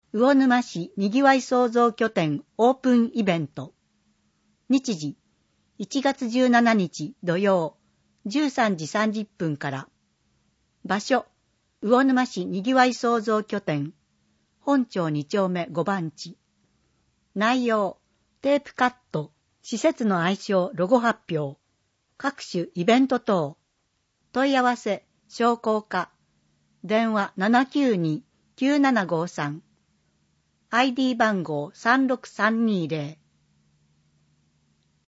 魚沼市にぎわい創造拠点オープンイベント。日時、1月17日土曜、13時30分から。場所、魚沼市にぎわい創造拠点、本町2丁目5番地。内容、テープカット、施設の愛称ロゴ発表、各種イベント等。問い合わせ、商工課。電話 792-9753。ID 番号36320。